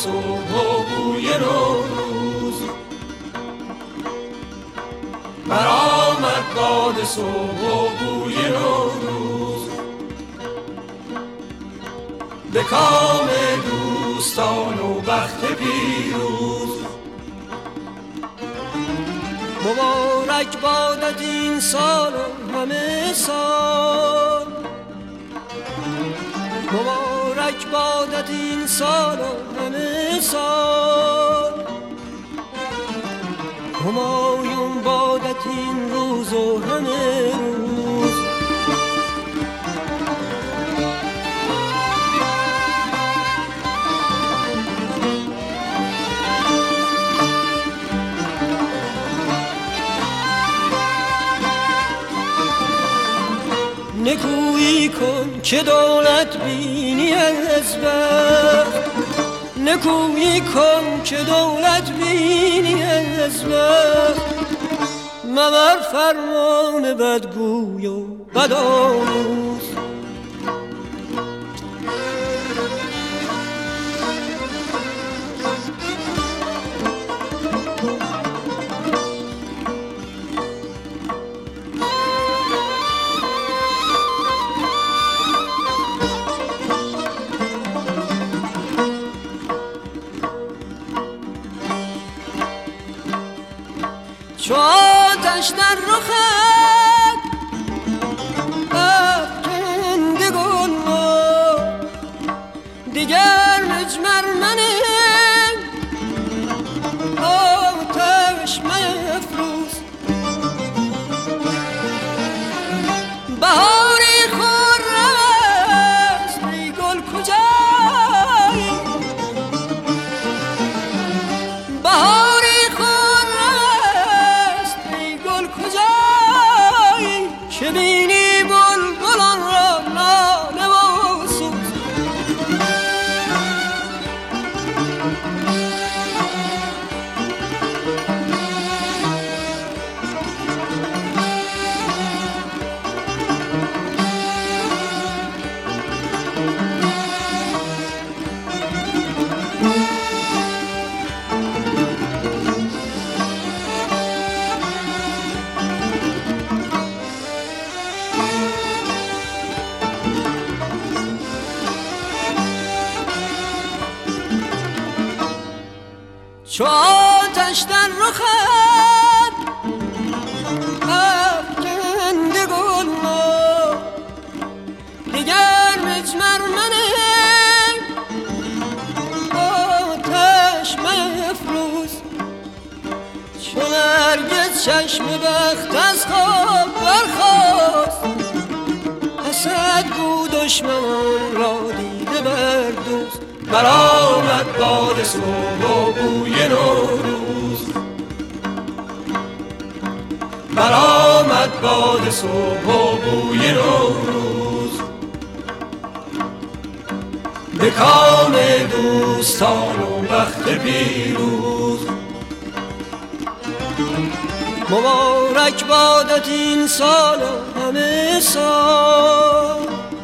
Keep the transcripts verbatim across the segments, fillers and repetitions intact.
صبح و بوی نوروز، برآمد باد صبح و بوی نوروز، به کام دوستان و بخت پیروز. مبارک بادت این سال و همه سال، مبارک بادت این سال و همه سال، همایون بادت این روز و همه روز. نکویی کن که دولت بینی از بخت، نکویی کن که دولت بینی از بخت، مبر فرمان بدگوی و بدآموز. چو آتش در رخت افکنده گل ما، دیگر مجمر منه آتش مفروز. بهاری خرم است ای گل کجایی، بهاری که بینی بلبلان را ناله و سوز. چو آتش در رخت افکنده گل ما، دیگر مجمر منه آتش مفروز. چو نرگس چشم بخت از خواب برخاست، حسد گو دشمنان را دیده بردوز. برآمد باد صبح و بوی نوروز، برآمد باد صبح و بوی نوروز، به کام دوستان و بخت پیروز. مبارک بادت این سال و همه سال،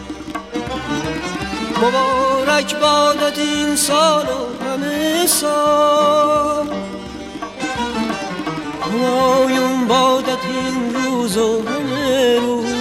مبارک بادت این سال و همه سال، همایون بادت این روز و همه روز.